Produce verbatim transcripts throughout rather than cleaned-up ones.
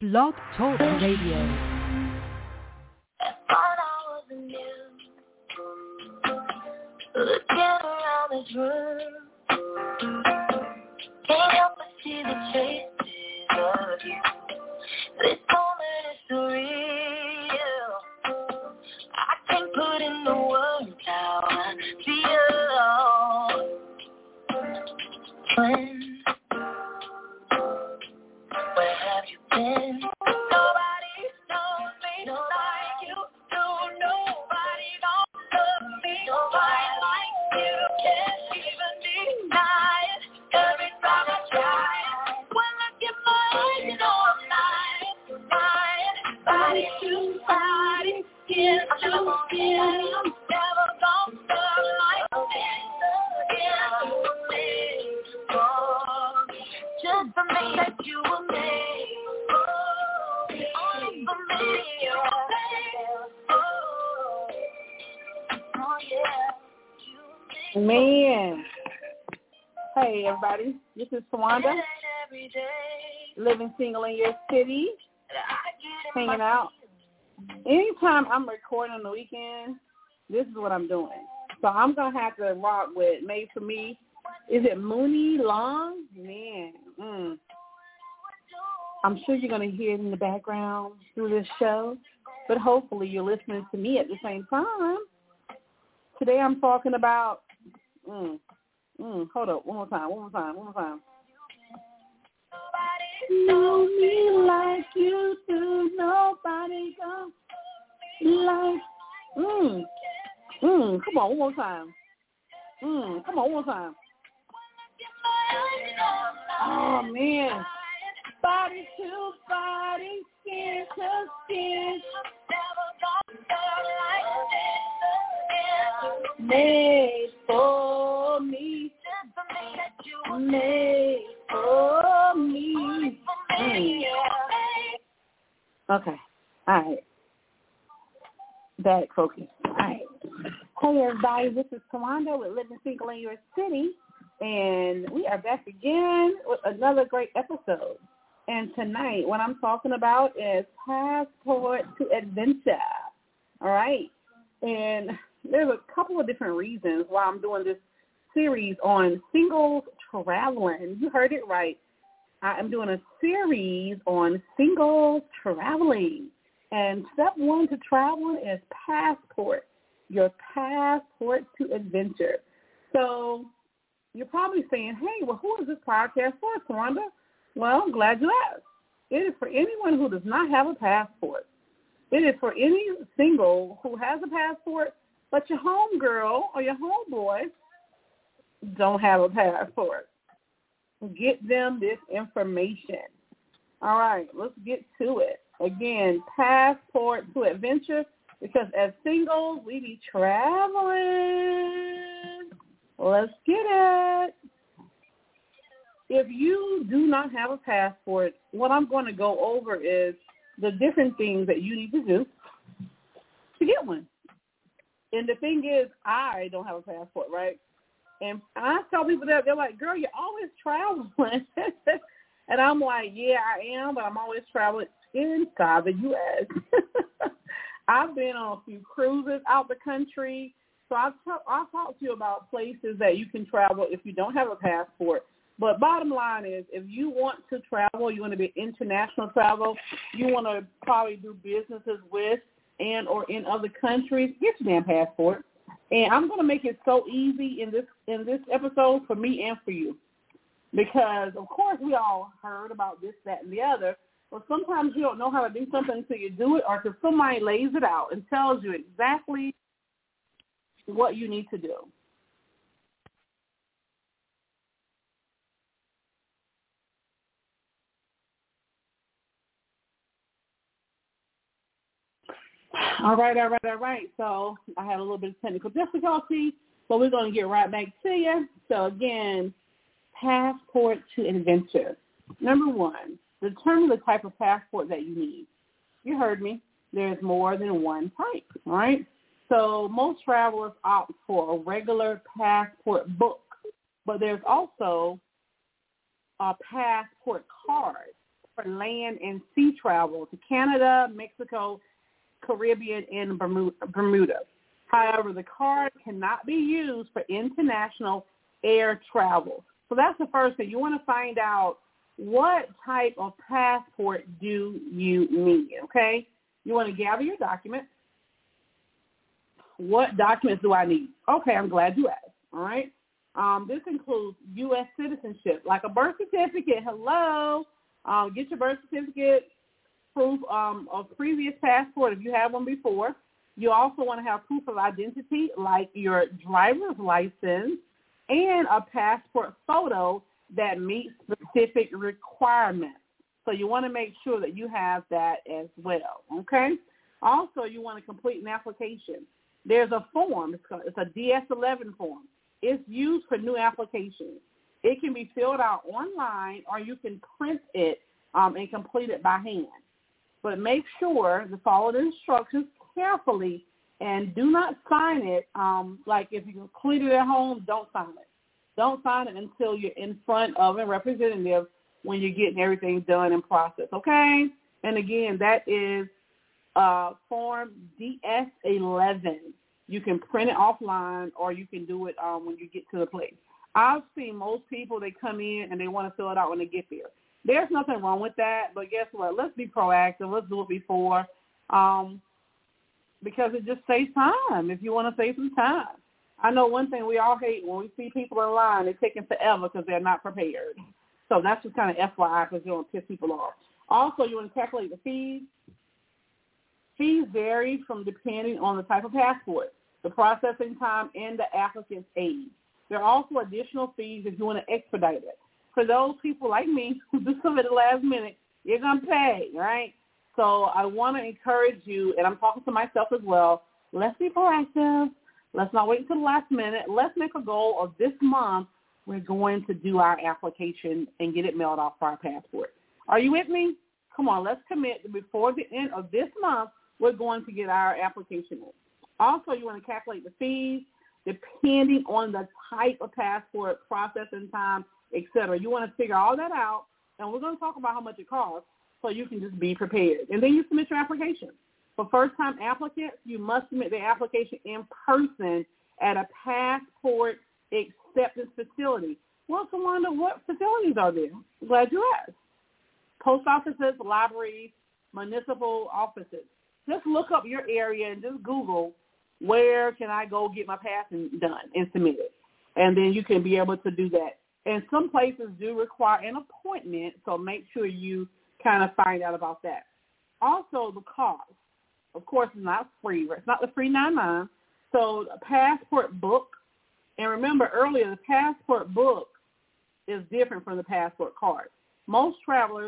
Blog Talk Radio. Thought I was new. Looking around this room, can't help but see the traces of you. This moment is surreal. I can't put in the words how I feel. When, where have you been? Nobody knows me like you do. Nobody knows me quite like you. Can't even deny it every time I try. When I get my eyes, you know I'm lying, lying. Body to body, skin to skin. I'm never gonna stop like this again. Just for me that you were made. Only for me, you're oh yeah. Man. Hey, everybody. This is Tawanda, living single in your city, hanging out. Anytime I'm recording on the weekend, this is what I'm doing. So I'm going to have to rock with Made For Me. Is it Mooney Long? Man. Mm. I'm sure you're going to hear it in the background through this show, but hopefully you're listening to me at the same time. Today I'm talking about, mm, mm, hold up, one more time, one more time, one more time. Know me like you do, nobody gon' like, mm, mm, come on, one more time. Mm, come on, one more time. Oh, man. Body to body, skin to skin. Made for me. Made for me. Mm. Okay. All right. Back focus. All right. Hey, everybody. This is Tawanda with Living Single in Your City. And we are back again with another great episode. And tonight, what I'm talking about is Passport to Adventure. All right? And there's a couple of different reasons why I'm doing this series on singles traveling. You heard it right. I am doing a series on singles traveling. And step one to traveling is passport, your passport to adventure. So you're probably saying, hey, well, who is this podcast for, Tawanda? Well, I'm glad you asked. It is for anyone who does not have a passport. It is for any single who has a passport, but your homegirl or your homeboy don't have a passport. Get them this information. All right, let's get to it. Again, passport to adventure, because as singles, we be traveling. Let's get it. If you do not have a passport, what I'm going to go over is the different things that you need to do to get one. And the thing is, I don't have a passport, right? And I tell people that, they're like, girl, you're always traveling. And I'm like, yeah, I am, but I'm always traveling inside the U S I've been on a few cruises out the country. So I'll, t- I'll talk to you about places that you can travel if you don't have a passport. But bottom line is, if you want to travel, you want to be international travel, you want to probably do businesses with and or in other countries, get your damn passport. And I'm going to make it so easy in this in this episode for me and for you. Because, of course, we all heard about this, that, and the other. But sometimes you don't know how to do something until you do it, or until somebody lays it out and tells you exactly what you need to do. All right, all right, all right. So I had a little bit of technical difficulty, but we're going to get right back to you. So, again, passport to adventure. Number one, determine the type of passport that you need. You heard me. There's more than one type, all right? So most travelers opt for a regular passport book, but there's also a passport card. for land and sea travel to Canada, Mexico, Caribbean, and Bermuda. However, the card cannot be used for international air travel. So that's the first thing. You want to find out what type of passport do you need, okay? You want to gather your documents. What documents do I need? Okay, I'm glad you asked, all right? Um, this includes U S citizenship, like a birth certificate. Hello. Um, get your birth certificate, proof um, of previous passport if you have one before. You also want to have proof of identity, like your driver's license and a passport photo that meets specific requirements. So you want to make sure that you have that as well, okay? Also, you want to complete an application. There's a form. It's, called, it's a D S eleven form. It's used for new applications. It can be filled out online or you can print it um, and complete it by hand. But make sure to follow the instructions carefully and do not sign it. Um, like if you complete it at home, don't sign it. Don't sign it until you're in front of a representative when you're getting everything done and processed, okay? And again, that is uh, Form D S eleven. You can print it offline or you can do it um, when you get to the place. I've seen most people, they come in and they want to fill it out when they get there. There's nothing wrong with that, but guess what? Let's be proactive. Let's do it before um, because it just saves time if you want to save some time. I know one thing we all hate when we see people in line, they're taking forever because they're not prepared. So that's just kind of F Y I because you don't piss people off. Also, you want to calculate the fees. Fees vary from depending on the type of passport, the processing time, and the applicant's age. There are also additional fees if you want to expedite it. For those people like me who do some at the last minute, you're going to pay, right? So I want to encourage you, and I'm talking to myself as well, let's be proactive. Let's not wait until the last minute. Let's make a goal of this month we're going to do our application and get it mailed off for our passport. Are you with me? Come on, let's commit that before the end of this month, we're going to get our application in. Also, you want to calculate the fees depending on the type of passport, processing time, et cetera. You want to figure all that out, and we're going to talk about how much it costs so you can just be prepared. And then you submit your application. For first-time applicants, you must submit the application in person at a passport acceptance facility. Well, Tawanda, what facilities are there? I'm glad you asked. Post offices, libraries, municipal offices. Just look up your area and just Google, where can I go get my passing done and submit it? And then you can be able to do that. And some places do require an appointment, so make sure you kind of find out about that. Also, the cost. Of course, it's not free. It's not the free ninety-nine. So a passport book, and remember earlier, the passport book is different from the passport card. Most travelers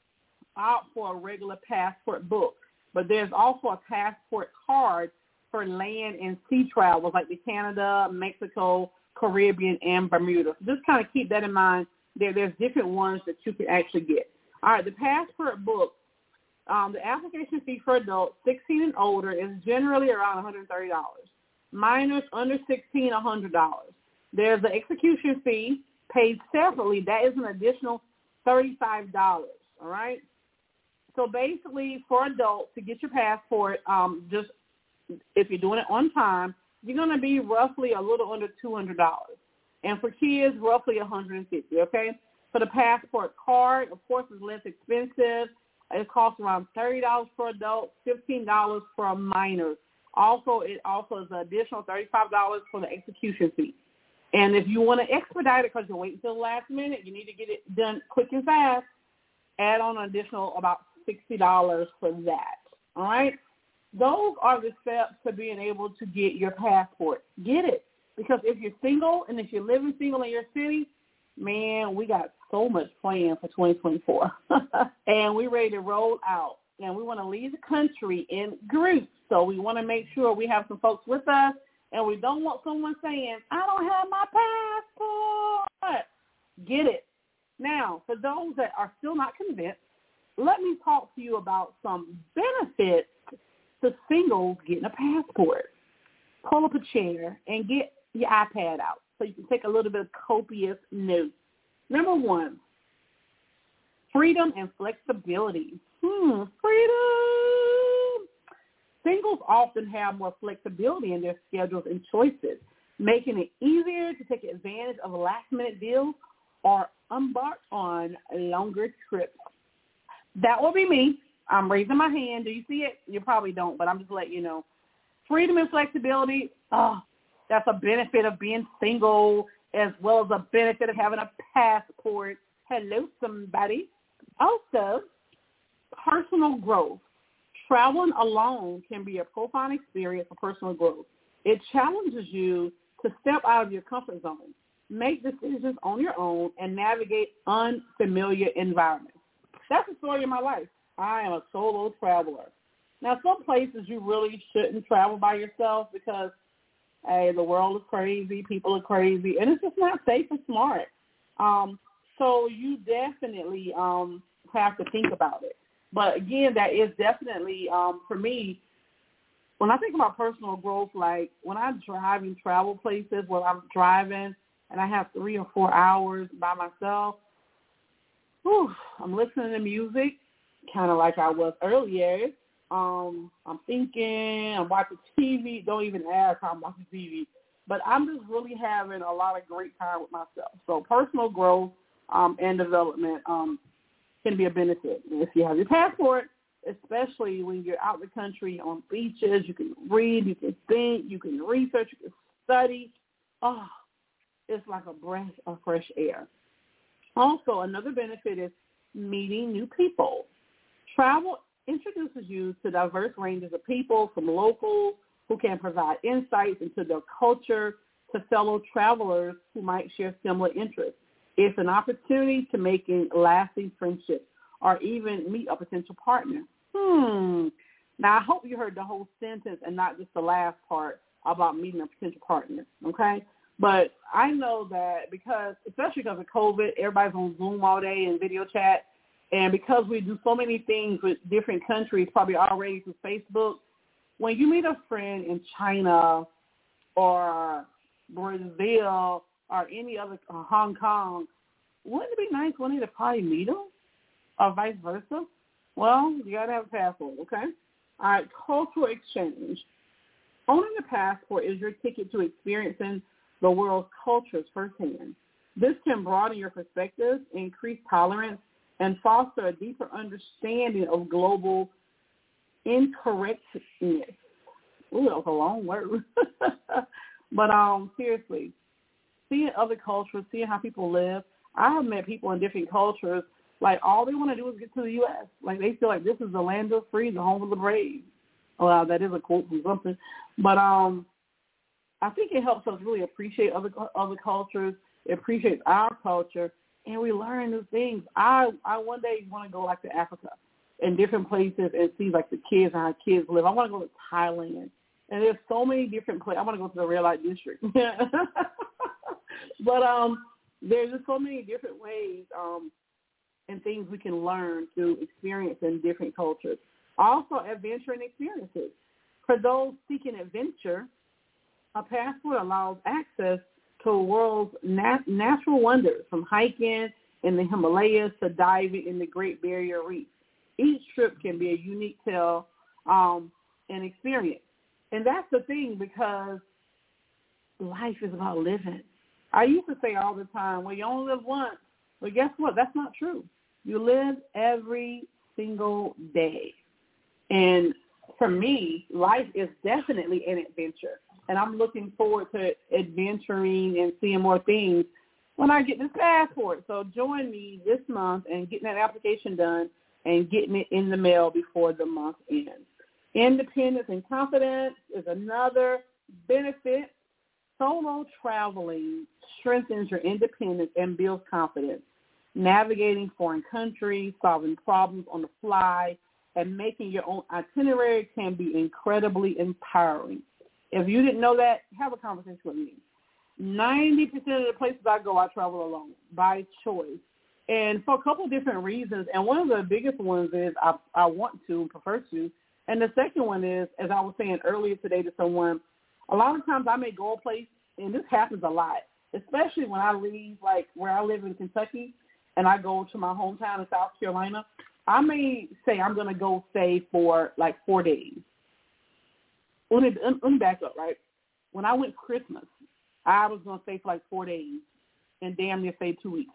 opt for a regular passport book, but there's also a passport card for land and sea travel, like the Canada, Mexico, Caribbean, and Bermuda. So just kind of keep that in mind. There, there's different ones that you can actually get. All right, the passport book, um, the application fee for adults sixteen and older is generally around one hundred thirty dollars. Minors under sixteen, one hundred dollars. There's the execution fee paid separately. That is an additional thirty-five dollars, all right? So basically, for adults, to get your passport, um, just if you're doing it on time, you're going to be roughly a little under two hundred dollars. And for kids, roughly one hundred fifty dollars, okay? For the passport card, of course, is less expensive. It costs around thirty dollars for adults, fifteen dollars for minors. Also, it also is an additional thirty-five dollars for the execution fee. And if you want to expedite it because you're waiting until the last minute, you need to get it done quick and fast, add on an additional about sixty dollars for that, all right? Those are the steps to being able to get your passport. Get it. Because if you're single and if you're living single in your city, man, we got so much planned for twenty twenty-four. And we're ready to roll out. And we want to leave the country in groups. So we want to make sure we have some folks with us. And we don't want someone saying, I don't have my passport. Get it. Now, for those that are still not convinced, let me talk to you about some benefits to singles getting a passport. Pull up a chair and get your iPad out so you can take a little bit of copious notes. Number one, Freedom and flexibility. Hmm, freedom. Singles often have more flexibility in their schedules and choices, making it easier to take advantage of last-minute deals or embark on longer trips. That will be me. I'm raising my hand. Do you see it? You probably don't, but I'm just letting you know. Freedom and flexibility, oh, that's a benefit of being single as well as a benefit of having a passport. Hello, somebody. Also, personal growth. Traveling alone can be a profound experience for personal growth. It challenges you to step out of your comfort zone, make decisions on your own, and navigate unfamiliar environments. That's the story of my life. I am a solo traveler. Now, some places you really shouldn't travel by yourself because, hey, the world is crazy, people are crazy, and it's just not safe and smart. Um, so you definitely um, have to think about it. But, again, that is definitely, um, for me, when I think about personal growth, like when I drive and travel places where I'm driving and I have three or four hours by myself, whew, I'm listening to music, kind of like I was earlier. Um, I'm thinking, I'm watching T V. Don't even ask how I'm watching T V. But I'm just really having a lot of great time with myself. So personal growth um, and development um, can be a benefit. If you have your passport, especially when you're out in the country on beaches, you can read, you can think, you can research, you can study. Oh, it's like a breath of fresh air. Also, another benefit is meeting new people. Travel introduces you to diverse ranges of people, from locals who can provide insights into their culture to fellow travelers who might share similar interests. It's an opportunity to make lasting friendships or even meet a potential partner. Hmm. Now, I hope you heard the whole sentence and not just the last part about meeting a potential partner, okay? But I know that because, especially because of COVID, everybody's on Zoom all day and video chat. And because we do so many things with different countries, probably already through Facebook, when you meet a friend in China or Brazil or any other, uh, Hong Kong, wouldn't it be nice one day to probably meet them or vice versa? Well, you got to have a passport, okay? All right, cultural exchange. Owning a passport is your ticket to experiencing the world's cultures firsthand. This can broaden your perspectives, increase tolerance, and foster a deeper understanding of global incorrectness. Ooh, that was a long word. But um, seriously, seeing other cultures, seeing how people live. I have met people in different cultures, like all they want to do is get to the U S Like they feel like this is the land of free, the home of the brave. Well, that is a quote from something. But um, I think it helps us really appreciate other other cultures, appreciate our culture, and we learn new things. I, I one day want to go like to Africa and different places and see like the kids and how kids live. I want to go to Thailand. And there's so many different places. I want to go to the red light district. But um, there's just so many different ways um, and things we can learn through experience in different cultures. Also, adventure and experiences. For those seeking adventure, a passport allows access to the world's nat- natural wonders, from hiking in the Himalayas to diving in the Great Barrier Reef. Each trip can be a unique tale um, and experience. And that's the thing, because life is about living. I used to say all the time, well, you only live once. Well, guess what? That's not true. You live every single day. And for me, life is definitely an adventure. And I'm looking forward to adventuring and seeing more things when I get this passport. So join me this month and getting that application done and getting it in the mail before the month ends. Independence and confidence is another benefit. Solo traveling strengthens your independence and builds confidence. Navigating foreign countries, solving problems on the fly, and making your own itinerary can be incredibly empowering. If you didn't know that, have a conversation with me. ninety percent of the places I go, I travel alone by choice. And for a couple of different reasons. And one of the biggest ones is I, I want to and prefer to. And the second one is, as I was saying earlier today to someone, a lot of times I may go a place, and this happens a lot, especially when I leave, like where I live in Kentucky, and I go to my hometown in South Carolina, I may say I'm going to go stay for like four days. Let me, let me back up, right? When I went Christmas, I was going to stay for like four days and damn near stay two weeks.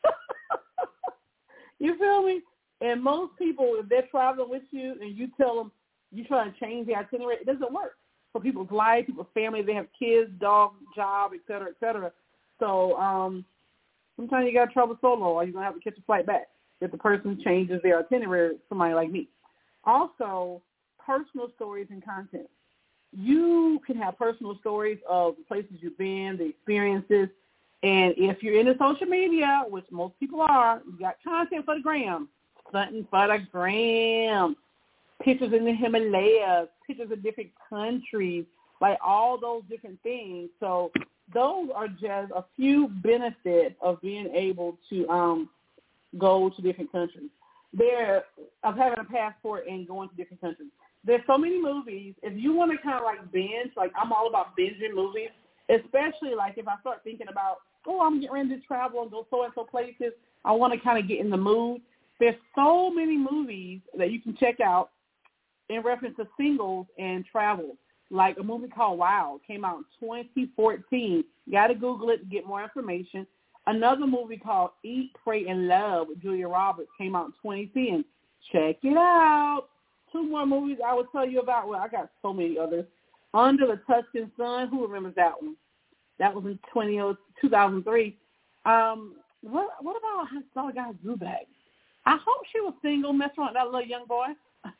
You feel me? And most people, if they're traveling with you and you tell them you try to change the itinerary, it doesn't work for people's life, people's family. They have kids, dog, job, et cetera, et cetera. So um, sometimes you got to travel solo or you're going to have to catch a flight back if the person changes their itinerary, somebody like me. Also, personal stories and content. You can have personal stories of the places you've been, the experiences, and if you're into social media, which most people are, you got content for the gram, something for the gram, pictures in the Himalayas, pictures of different countries, like all those different things. So those are just a few benefits of being able to um, go to different countries. There, of having a passport and going to different countries. There's so many movies. If you want to kind of like binge, like I'm all about binging movies, especially like if I start thinking about, oh, I'm getting ready to travel and go so-and-so places, I want to kind of get in the mood. There's so many movies that you can check out in reference to singles and travel, like a movie called Wild, came out in twenty fourteen. You got to Google it to get more information. Another movie called Eat, Pray, and Love with Julia Roberts came out in twenty ten. Check it out. Two more movies I will tell you about. Well, I got so many others. Under the Tuscan Sun. Who remembers that one? That was in two thousand three. Um, what, what about I saw a guy Zubak? I hope she was single, messing around with that little young boy.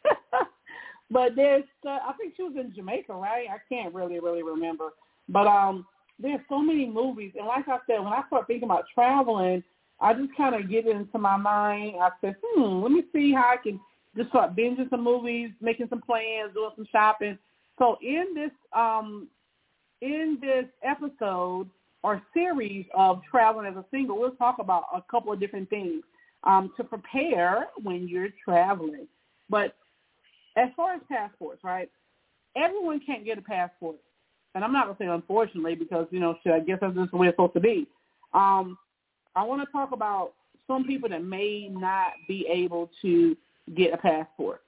But there's, uh, I think she was in Jamaica, right? I can't really, really remember. But um, there's so many movies. And like I said, when I start thinking about traveling, I just kind of get it into my mind. I said, hmm, let me see how I can just start binging some movies, making some plans, doing some shopping. So in this um, in this episode or series of traveling as a single, we'll talk about a couple of different things um, to prepare when you're traveling. But as far as passports, right, everyone can't get a passport. And I'm not going to say unfortunately because, you know, shit, I guess that's just the way it's supposed to be. Um, I want to talk about some people that may not be able to get a passport.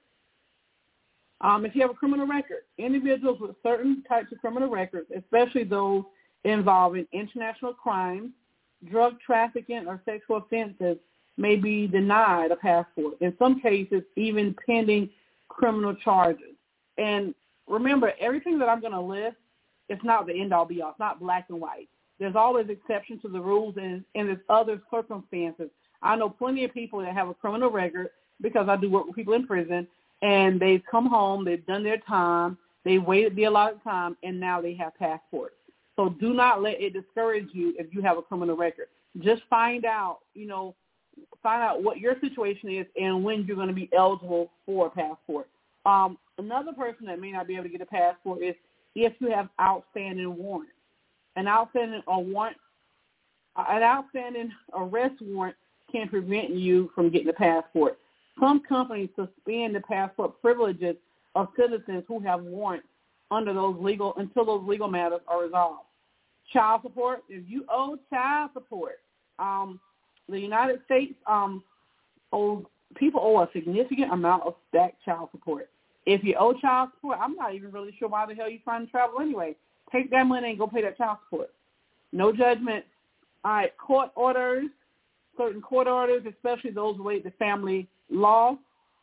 Um, if you have a criminal record, individuals with certain types of criminal records, especially those involving international crimes, drug trafficking, or sexual offenses, may be denied a passport, in some cases even pending criminal charges. And remember, everything that I'm going to list is not the end-all, be-all. It's not black and white. There's always exceptions to the rules, and, and there's other circumstances. I know plenty of people that have a criminal record because I do work with people in prison, and they've come home, they've done their time, they waited the allotted time, and now they have passports. So do not let it discourage you if you have a criminal record. Just find out, you know, find out what your situation is and when you're going to be eligible for a passport. Um, another person that may not be able to get a passport is if you have outstanding warrants. An outstanding a warrant, an outstanding arrest warrant can prevent you from getting a passport. Some companies suspend the passport privileges of citizens who have warrants under those legal until those legal matters are resolved. Child support, if you owe child support, um, the United States um, owes, people owe a significant amount of stacked child support. If you owe child support, I'm not even really sure why the hell you're trying to travel anyway. Take that money and go pay that child support. No judgment. All right, court orders, certain court orders, especially those related to family law.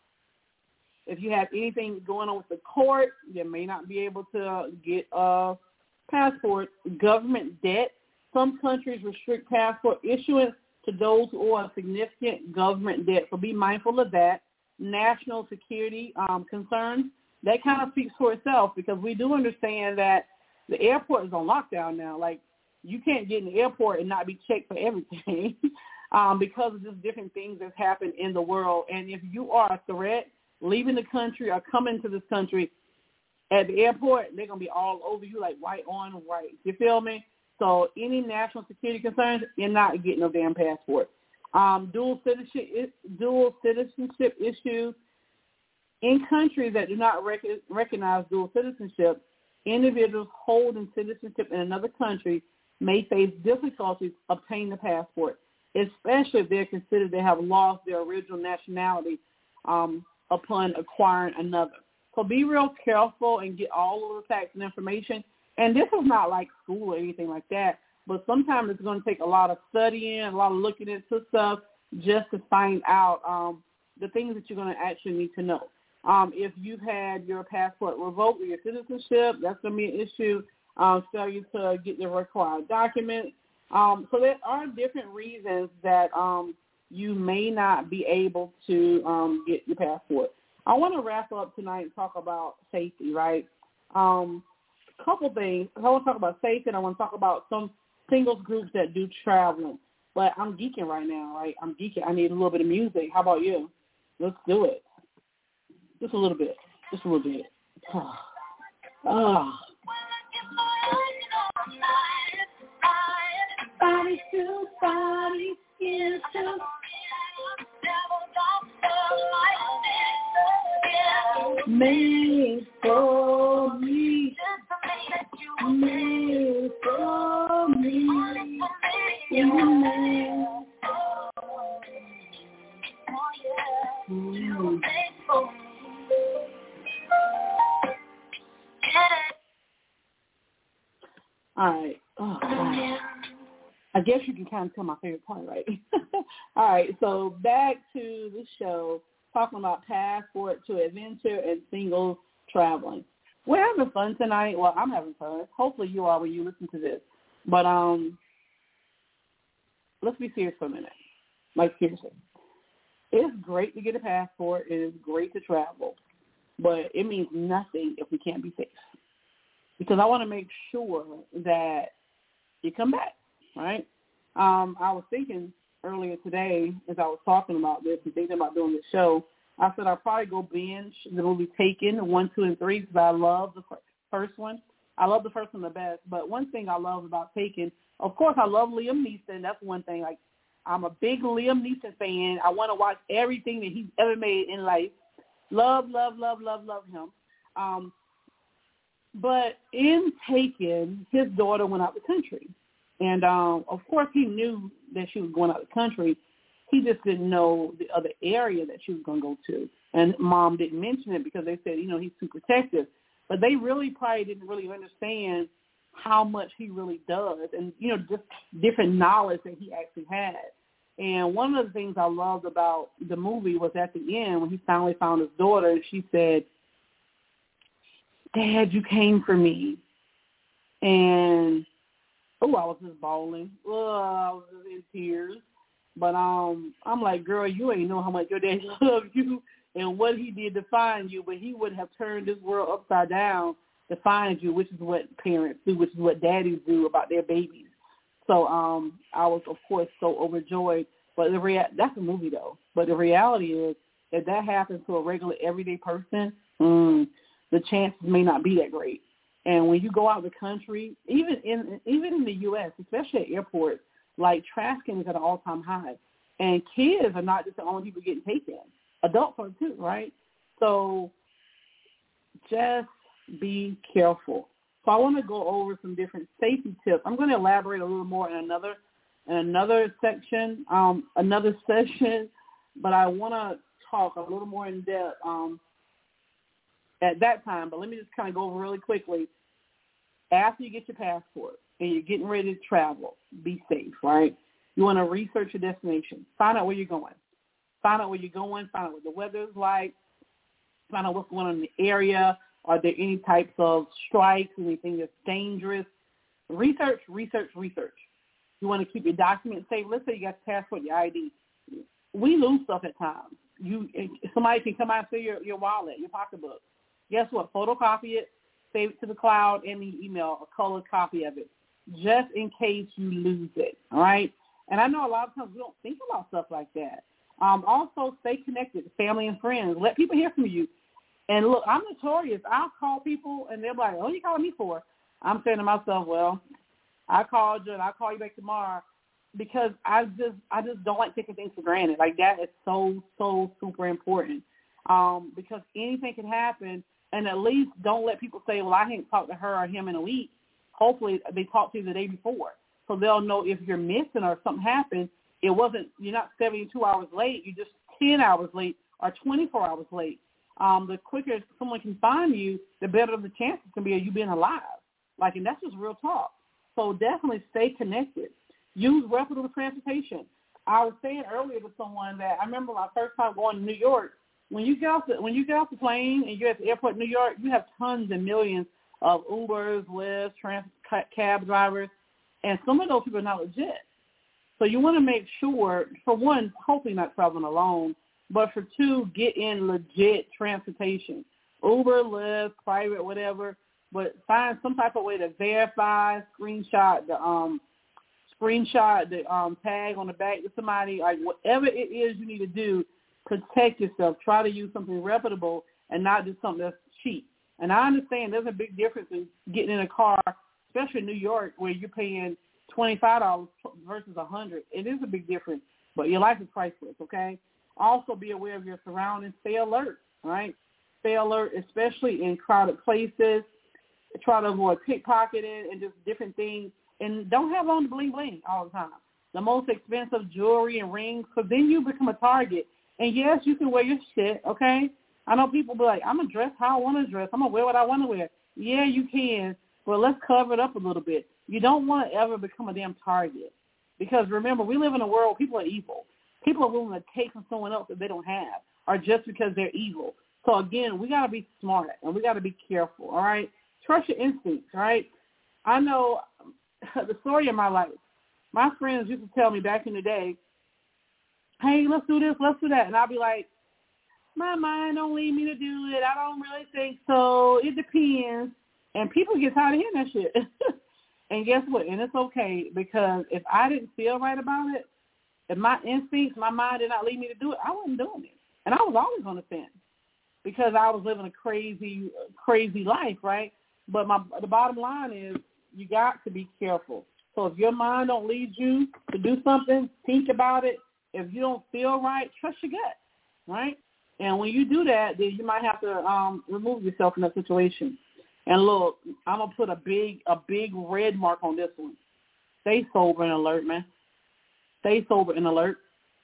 If you have anything going on with the court, you may not be able to get a passport. Government debt. Some countries restrict passport issuance to those who owe a significant government debt. So be mindful of that. National security um, concerns. That kind of speaks for itself because we do understand that the airport is on lockdown now. Like, you can't get in the airport and not be checked for everything um, because of just different things that's happened in the world. And if you are a threat, leaving the country or coming to this country at the airport, they're going to be all over you like white on white. You feel me? So any national security concerns, you're not getting no damn passport. Um, dual citizenship, dual citizenship issues. In countries that do not rec- recognize dual citizenship, individuals holding citizenship in another country may face difficulties obtaining the passport. especially if they're considered they have lost their original nationality um, upon acquiring another. So be real careful and get all of the facts and information. And this is not like school or anything like that, but sometimes it's going to take a lot of studying, a lot of looking into stuff just to find out um, the things that you're going to actually need to know. Um, if you've had your passport revoked or your citizenship, that's going to be an issue. Um, failure to get the required documents. Um, so there are different reasons that um, you may not be able to um, get your passport. I want to wrap up tonight and talk about safety, right? Um, a couple things. I want to talk about safety, and I want to talk about some singles groups that do traveling. But I'm geeking right now, right? I'm geeking. I need a little bit of music. How about you? Let's do it. Just a little bit. Just a little bit. Ah. ah. Body to body, skin to made for me, made for me, in the man. Mm. All right. Oh, God. I guess you can kind of tell my favorite part, right? All right, so back to the show, talking about passport to adventure and singles traveling. We're having fun tonight. Well, I'm having fun. Hopefully you are when you listen to this. But um, let's be serious for a minute. Like, seriously. It's great to get a passport. It is great to travel. But it means nothing if we can't be safe. Because I want to make sure that you come back. Right? Um, I was thinking earlier today as I was talking about this and thinking about doing this show, I said I'll probably go binge the movie Taken, one, two, and three, because I love the first one. I love the first one the best. But one thing I love about Taken, of course, I love Liam Neeson. That's one thing. Like, I'm a big Liam Neeson fan. I want to watch everything that he's ever made in life. Love, love, love, love, love him. Um, but in Taken, his daughter went out the country. And, um, of course, he knew that she was going out of the country. He just didn't know the other area that she was going to go to. And Mom didn't mention it because they said, you know, he's too protective. But they really probably didn't really understand how much he really does and, you know, just different knowledge that he actually had. And one of the things I loved about the movie was at the end when he finally found his daughter, and she said, Dad, you came for me. And oh, I was just bawling. Oh, I was just in tears. But um, I'm like, girl, you ain't know how much your dad loved you and what he did to find you, but he would have turned this world upside down to find you, which is what parents do, which is what daddies do about their babies. So um, I was, of course, so overjoyed. But the rea- that's a movie, though. But the reality is, if that happens to a regular, everyday person, mm, the chances may not be that great. And when you go out of the country, even in even in the U S, especially at airports, like trafficking is at an all-time high. And kids are not just the only people getting taken. Adults are too, right? So just be careful. So I want to go over some different safety tips. I'm going to elaborate a little more in another in another section, um, another session, but I want to talk a little more in depth um, at that time. But let me just kind of go over really quickly. After you get your passport and you're getting ready to travel, be safe, right? You want to research your destination. Find out where you're going. Find out where you're going. Find out what the weather is like. Find out what's going on in the area. Are there any types of strikes, anything that's dangerous? Research, research, research. You want to keep your documents safe. Let's say you got your passport, your I D. We lose stuff at times. You, somebody can come out and steal your, your wallet, your pocketbook. Guess what? Photocopy it, save it to the cloud, and the email, a colored copy of it, just in case you lose it, all right? And I know a lot of times we don't think about stuff like that. Um, also, stay connected to family and friends. Let people hear from you. And look, I'm notorious. I'll call people, and they're like, "Oh, you calling me for?" I'm saying to myself, "Well, I called you, and I'll call you back tomorrow," because I just, I just don't like taking things for granted. Like that is so, so super important um, because anything can happen. And at least don't let people say, "Well, I haven't talked to her or him in a week." Hopefully, they talked to you the day before, so they'll know if you're missing or something happened. it wasn't, you're not seventy-two hours late, you're just ten hours late or twenty-four hours late. Um, the quicker someone can find you, the better the chances can be of you being alive. Like, and that's just real talk. So definitely stay connected. Use reputable transportation. I was saying earlier to someone that I remember my first time going to New York. When you get off the, when you get off the plane and you're at the airport in New York, you have tons and millions of Ubers, Lyft, trans, cab drivers, and some of those people are not legit. So you want to make sure, for one, hopefully not traveling alone, but for two, get in legit transportation. Uber, Lyft, private, whatever, but find some type of way to verify, screenshot the um, screenshot the um, tag on the back of somebody, like whatever it is you need to do, protect yourself. Try to use something reputable and not just something that's cheap. And I understand there's a big difference in getting in a car, especially in New York, where you're paying twenty-five dollars versus one hundred dollars. It is a big difference, but your life is priceless, okay? Also be aware of your surroundings. Stay alert, right? Stay alert, especially in crowded places. Try to avoid pickpocketing and just different things. And don't have on the bling-bling all the time. The most expensive jewelry and rings, because then you become a target. And, yes, you can wear your shit, okay? I know people be like, I'm going to dress how I want to dress. I'm going to wear what I want to wear. Yeah, you can, but let's cover it up a little bit. You don't want to ever become a damn target. Because, remember, we live in a world where people are evil. People are willing to take from someone else that they don't have, or just because they're evil. So, again, we got to be smart, and we got to be careful, all right? Trust your instincts, all right? I know the story of my life. My friends used to tell me back in the day, hey, let's do this, let's do that. And I'll be like, my mind don't lead me to do it. I don't really think so. It depends. And people get tired of hearing that shit. And guess what? And it's okay, because if I didn't feel right about it, if my instincts, my mind did not lead me to do it, I wasn't doing it. And I was always on the fence because I was living a crazy, crazy life, right? But my the bottom line is you got to be careful. So if your mind don't lead you to do something, think about it. If you don't feel right, trust your gut, right? And when you do that, then you might have to um, remove yourself from that situation. And look, I'm gonna put a big, a big red mark on this one. Stay sober and alert, man. Stay sober and alert.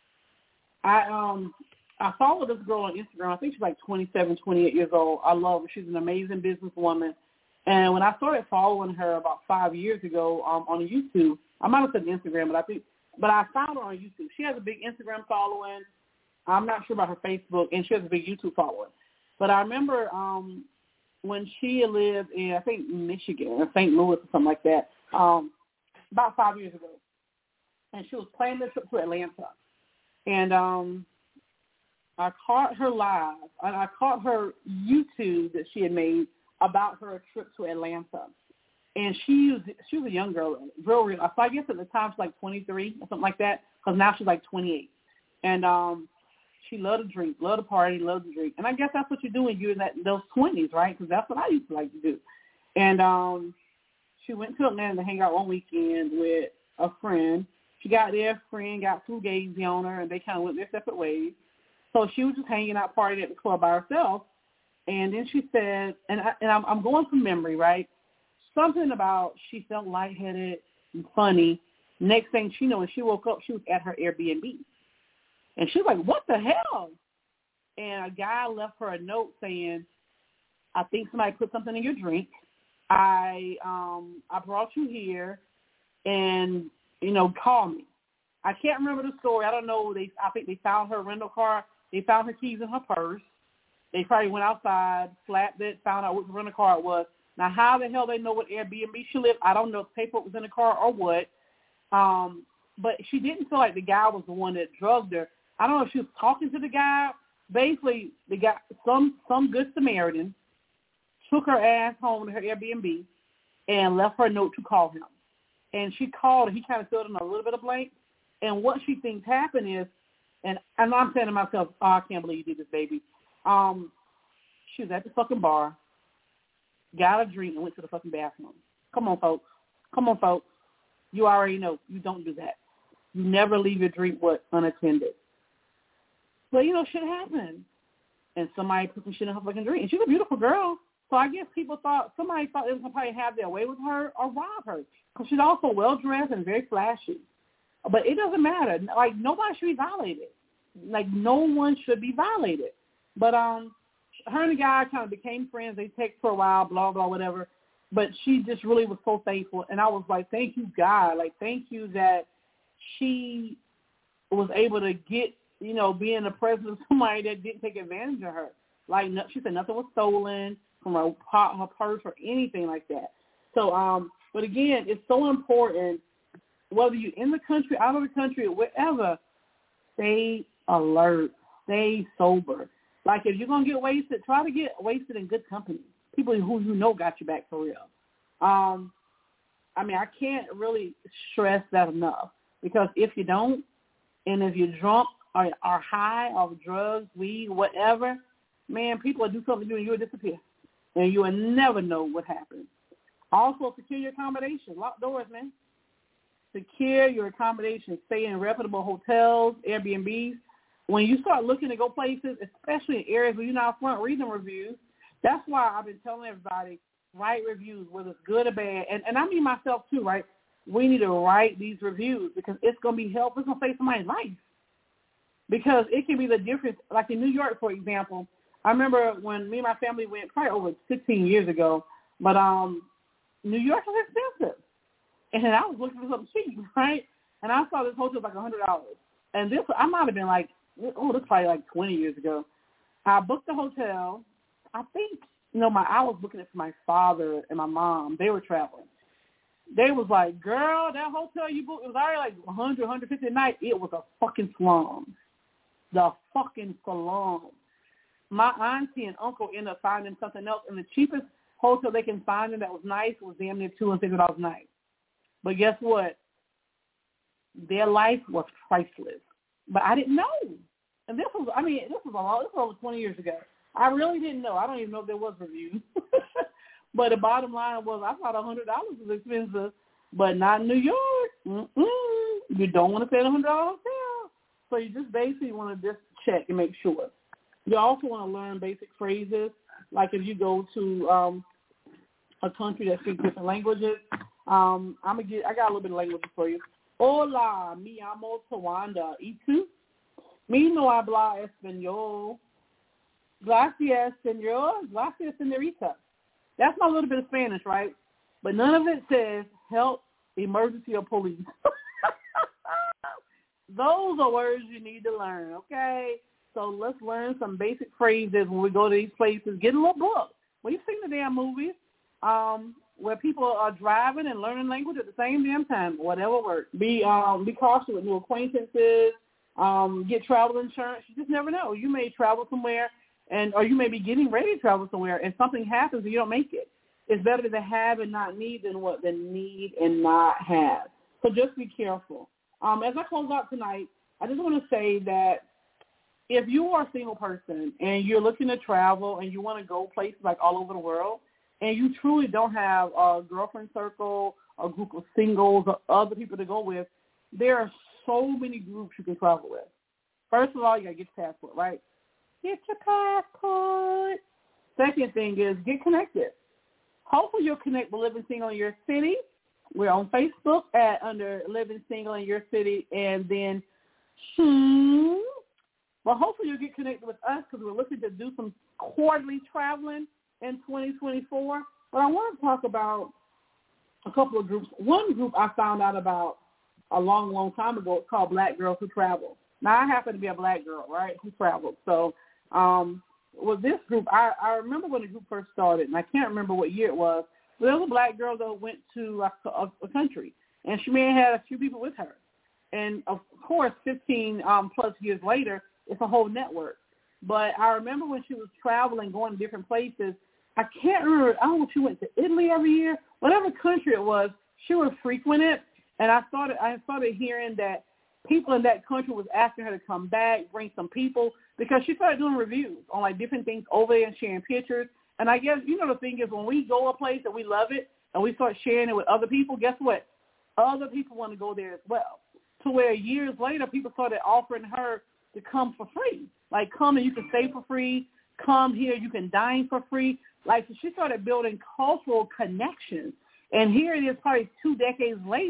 I um I follow this girl on Instagram. I think she's like twenty-seven, twenty-eight years old. I love her. She's an amazing businesswoman. And when I started following her about five years ago um, on YouTube, I might have said Instagram, but I think, but I found her on YouTube. She has a big Instagram following. I'm not sure about her Facebook, and she has a big YouTube following. But I remember um, when she lived in, I think, Michigan or Saint Louis or something like that, um, about five years ago. And she was planning a trip to Atlanta. And um, I caught her live, and I caught her YouTube that she had made about her trip to Atlanta. And she was, she was a young girl, real, real. So I guess at the time she's like twenty-three or something like that, because now she's like twenty-eight. And um, she loved to drink, loved to party, loved to drink. And I guess that's what you do when you're in that, those twenties, right? Because that's what I used to like to do. And um, she went to Atlanta to hang out one weekend with a friend. She got there, a friend got fugazi on her, and they kind of went their separate ways. So she was just hanging out, partying at the club by herself. And then she said, and, I, and I'm, I'm going from memory, right? Something about she felt lightheaded and funny. Next thing she knew, when she woke up, she was at her Airbnb. And she was like, what the hell? And a guy left her a note saying, I think somebody put something in your drink. I um I brought you here, and, you know, call me. I can't remember the story. I don't know. They I think they found her rental car. They found her keys in her purse. They probably went outside, slapped it, found out what rental car it was. Now, how the hell they know what Airbnb she lived, I don't know if paper was in the car or what. Um, but she didn't feel like the guy was the one that drugged her. I don't know if she was talking to the guy. Basically, the guy, some some good Samaritan took her ass home to her Airbnb and left her a note to call him. And she called, and he kind of filled in a little bit of blank. And what she thinks happened is, and, and I'm saying to myself, oh, I can't believe you did this, baby. Um, she was at the fucking bar, got a drink, and went to the fucking bathroom. Come on, folks. Come on, folks. You already know. You don't do that. You never leave your drink, what, unattended. But, you know, shit happened. And somebody put some shit in her fucking drink. And she's a beautiful girl. So I guess people thought, somebody thought they was going to probably have their way with her or rob her. Because she's also well-dressed and very flashy. But it doesn't matter. Like, nobody should be violated. Like, no one should be violated. But um, her and the guy kind of became friends. They text for a while, blah, blah, whatever. But she just really was so thankful. And I was like, thank you, God. Like, thank you that she was able to get, you know, be in the presence of somebody that didn't take advantage of her. Like, no, she said nothing was stolen from her, her purse or anything like that. So, um, but again, it's so important, whether you're in the country, out of the country, or wherever, stay alert, stay sober. Like, if you're going to get wasted, try to get wasted in good company. People who you know got your back for real. Um, I mean, I can't really stress that enough, because if you don't, and if you're drunk or are high off drugs, weed, whatever, man, people will do something to you and you'll disappear. And you will never know what happened. Also, secure your accommodation. Lock doors, man. Secure your accommodation. Stay in reputable hotels, Airbnbs. When you start looking to go places, especially in areas where you're not front reading reviews, that's why I've been telling everybody, write reviews, whether it's good or bad. And, and I mean myself too, right? We need to write these reviews because it's going to be helpful. It's going to save somebody's life. Because it can be the difference. Like in New York, for example, I remember when me and my family went probably over sixteen years ago, but um, New York was expensive. And I was looking for something cheap, right? And I saw this hotel was like one hundred dollars. And this, I might have been like, oh, this was probably like twenty years ago. I booked the hotel. I think, you know, my I was booking it for my father and my mom. They were traveling. They was like, girl, that hotel you booked, it was already like one hundred, one hundred fifty a night. It was a fucking slum. The fucking salon. My auntie and uncle ended up finding something else, and the cheapest hotel they can find that was nice was damn near two hundred fifty dollars a night. But guess what? Their life was priceless. But I didn't know. And this was, I mean, this was a lot, this was over twenty years ago. I really didn't know. I don't even know if there was reviews. But the bottom line was, I thought one hundred dollars was expensive, but not in New York. Mm-mm. You don't want to pay a one hundred dollars hotel. So you just basically want to just check and make sure. You also want to learn basic phrases, like if you go to um, a country that speaks different languages. Um, I'm gonna get. I got a little bit of languages for you. Hola, mi amo Tawanda. ¿Y tú? Mi no habla español. Gracias, señor. Gracias, señorita. That's my little bit of Spanish, right? But none of it says help, emergency, or police. Those are words you need to learn, okay? So let's learn some basic phrases when we go to these places. Get a little book. We've seen the damn movies um, where people are driving and learning language at the same damn time, whatever works. Be um, be cautious with new acquaintances. Um, get travel insurance. You just never know. You may travel somewhere, and or you may be getting ready to travel somewhere, and something happens and you don't make it. It's better to have and not need than what than need and not have. So just be careful. Um, as I close out tonight, I just want to say that if you are a single person and you're looking to travel and you want to go places like all over the world, and you truly don't have a girlfriend circle, a group of singles, or other people to go with, there are so many groups you can travel with. First of all, you got to get your passport, right? Get your passport. Second thing is get connected. Hopefully you'll connect with Living Single in Your City. We're on Facebook at under Living Single in Your City, and then, hmm, well, hopefully you'll get connected with us because we're looking to do some quarterly traveling in twenty twenty-four. But I want to talk about a couple of groups. One group I found out about a long, long time ago. It's called Black Girls Who Travel. Now, I happen to be a black girl, right, who traveled. So um, with this group, I, I remember when the group first started, and I can't remember what year it was. But there was a black girl that went to a, a, a country, and she may have had a few people with her. And, of course, fifteen um, plus years later, it's a whole network. But I remember when she was traveling, going to different places, I can't remember, I don't know if she went to Italy every year, whatever country it was, she would frequent it. And I started, I started hearing that people in that country was asking her to come back, bring some people, because she started doing reviews on, like, different things over there and sharing pictures. And I guess, you know, the thing is when we go a place and we love it and we start sharing it with other people, guess what? Other people want to go there as well. To where years later, people started offering her to come for free. Like, come and you can stay for free. Come here, you can dine for free. Like, so she started building cultural connections. And here it is probably two decades later,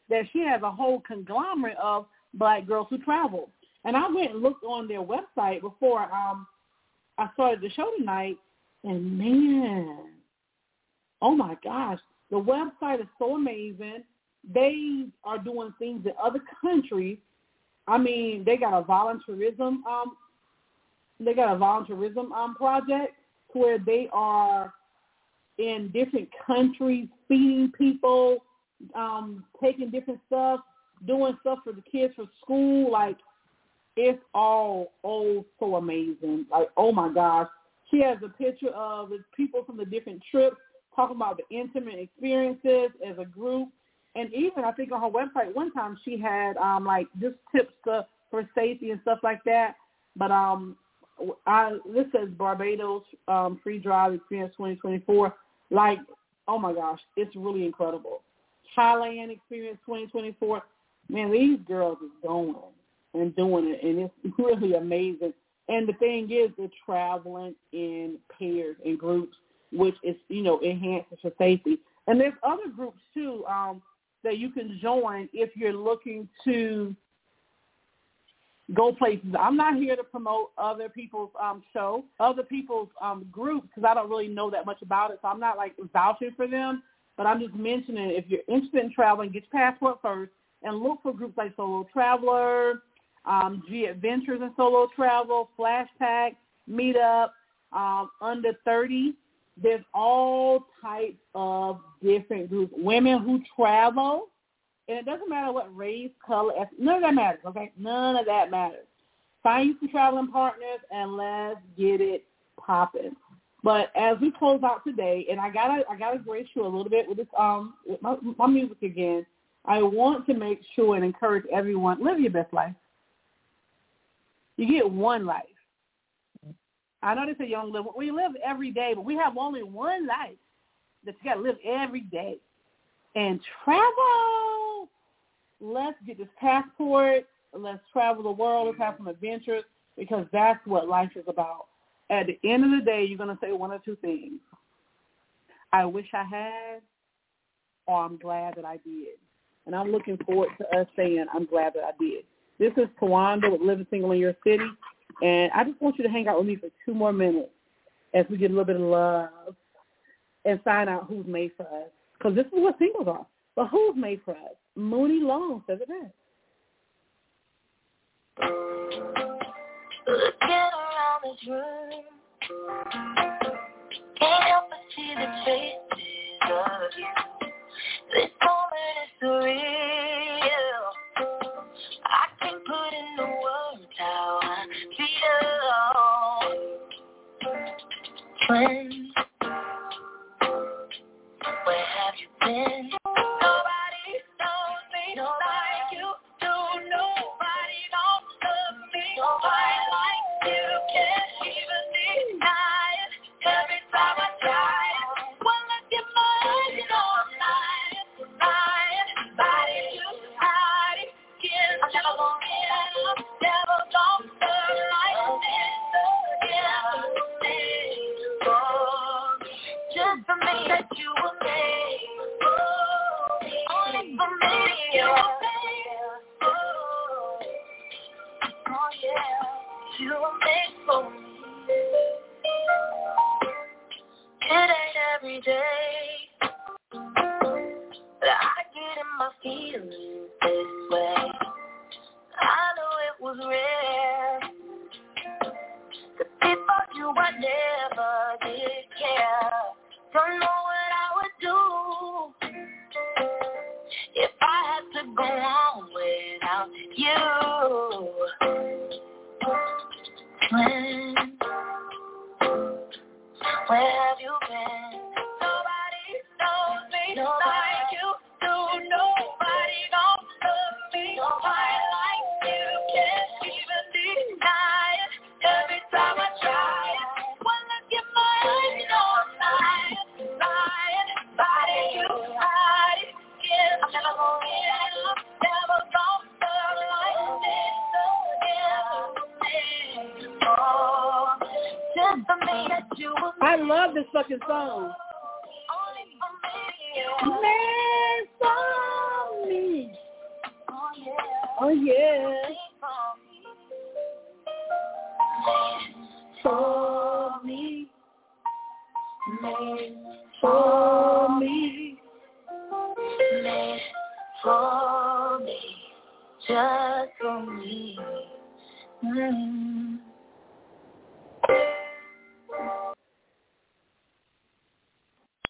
that she has a whole conglomerate of black girls who travel. And I went and looked on their website before um, I started the show tonight, and man, oh my gosh, the website is so amazing. They are doing things in other countries. I mean, they got a volunteerism, um, they got a volunteerism um, project where they are in different countries feeding people, um, taking different stuff, doing stuff for the kids for school. Like, it's all, oh, so amazing. Like, oh, my gosh. She has a picture of the people from the different trips talking about the intimate experiences as a group. And even, I think, on her website one time she had, um, like, just tips to, for safety and stuff like that. But um, I, this says Barbados um, Free Drive Experience twenty twenty-four. Like, oh, my gosh, it's really incredible. Thailand Experience twenty twenty-four. Man, these girls is going and doing it, and it's really amazing. And the thing is, they're traveling in pairs and groups, which is, you know, enhances for safety. And there's other groups, too, um, that you can join if you're looking to go places. I'm not here to promote other people's um, show, other people's um, groups, because I don't really know that much about it, so I'm not, like, vouching for them. But I'm just mentioning, if you're interested in traveling, get your passport first and look for groups like Solo Traveler, um, G Adventures and Solo Travel, Flashpack, Meetup, um, Under thirty. There's all types of different groups. Women who travel, and it doesn't matter what race, color, ethnic, none of that matters, okay? None of that matters. Find you some traveling partners, and let's get it popping. But as we close out today, and I gotta, I gotta grace you a little bit with this, um, with my, my music again. I want to make sure and encourage everyone, live your best life. You get one life. I know they say you don't live, we live every day, but we have only one life that you got to live every day. And travel. Let's get this passport. Let's travel the world. Let's have some adventures, because that's what life is about. At the end of the day, you're going to say one or two things. I wish I had, or I'm glad that I did. And I'm looking forward to us saying, I'm glad that I did. This is Tawanda with Living Single in Your City. And I just want you to hang out with me for two more minutes as we get a little bit of love and find out who's made for us. Because this is what singles are. But who's made for us? Mooney Long says it best. Looking around this room, can't help but see the traces of you. This moment is surreal. I can't put in the words how I feel. When, where have you been? Nobody knows me like you do. Nobody knows love me quite like you. Can't even deny it. Every time I try it, well, I get my eyes, you know I'm lying, lying, body you hide it. I'm never gonna get up, never gonna burn like this again. Oh, just for me that you were made, oh, only for me you were made, oh, oh yeah, you were made for me. It ain't every day that I get in my feelings this way. I know it was rare. The people you I never did care. Don't know what I would do if I had to go on without you. When, where have you been? Nobody knows me like you do. Nobody knows love me quite like you. Can't even deny it. Every time I try it, when I get my eyes, you know I'm lying, lying, body you hide it. Yeah, I'm never gonna get up, never gonna love like this again. Oh, just for me that you were. I love this fucking song. Only for me, yeah. Man, for me. Oh, yeah. For me, made for me, made for me, just for me. Mm.